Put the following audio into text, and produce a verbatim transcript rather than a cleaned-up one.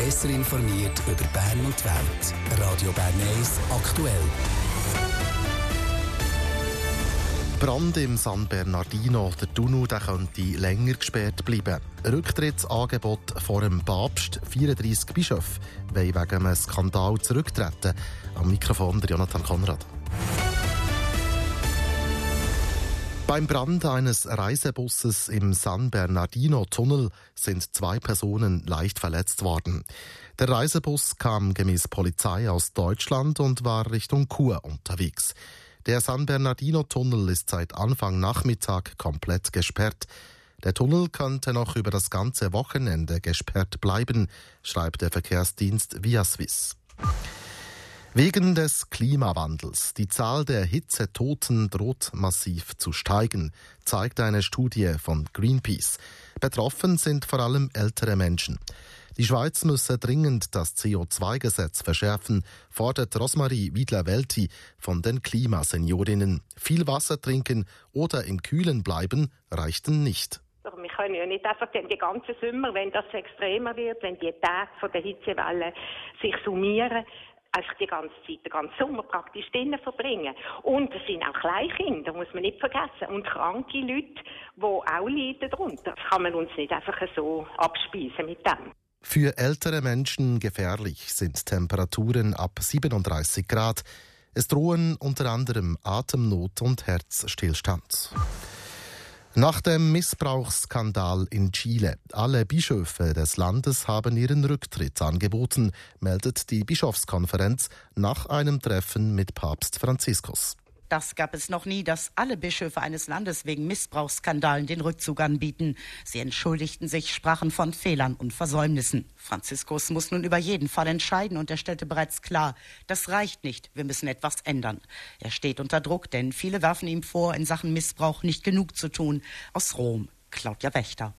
Besser informiert über Bern und die Welt. Radio Bern eins aktuell. Brand im San Bernardino. Der Tunnel der könnte länger gesperrt bleiben. Rücktrittsangebot vor dem Papst. vierunddreissig Bischöfe wollen wegen einem Skandal zurücktreten. Am Mikrofon der Jonathan Konrad. Beim Brand eines Reisebusses im San Bernardino-Tunnel sind zwei Personen leicht verletzt worden. Der Reisebus kam gemäß Polizei aus Deutschland und war Richtung Chur unterwegs. Der San Bernardino-Tunnel ist seit Anfang Nachmittag komplett gesperrt. Der Tunnel könnte noch über das ganze Wochenende gesperrt bleiben, schreibt der Verkehrsdienst Viaswiss. Wegen des Klimawandels. Die Zahl der Hitzetoten droht massiv zu steigen, zeigt eine Studie von Greenpeace. Betroffen sind vor allem ältere Menschen. Die Schweiz müsse dringend das C O zwei Gesetz verschärfen, fordert Rosmarie Wiedler-Welti von den Klimaseniorinnen. Viel Wasser trinken oder im Kühlen bleiben reichten nicht. Wir können ja nicht einfach den ganzen Sommer, wenn das extremer wird, wenn die Tage von der Hitzewelle sich summieren, einfach die ganze Zeit, den ganzen Sommer praktisch drinnen verbringen. Und es sind auch Kleinkinder, muss man nicht vergessen. Und kranke Leute, die auch leiden darunter. Das kann man uns nicht einfach so abspeisen mit dem. Für ältere Menschen gefährlich sind Temperaturen ab siebenunddreißig Grad. Es drohen unter anderem Atemnot und Herzstillstand. Nach dem Missbrauchsskandal in Chile. Alle Bischöfe des Landes haben ihren Rücktritt angeboten, meldet die Bischofskonferenz nach einem Treffen mit Papst Franziskus. Das gab es noch nie, dass alle Bischöfe eines Landes wegen Missbrauchsskandalen den Rückzug anbieten. Sie entschuldigten sich, sprachen von Fehlern und Versäumnissen. Franziskus muss nun über jeden Fall entscheiden und er stellte bereits klar, das reicht nicht, wir müssen etwas ändern. Er steht unter Druck, denn viele werfen ihm vor, in Sachen Missbrauch nicht genug zu tun. Aus Rom, Claudia Wächter.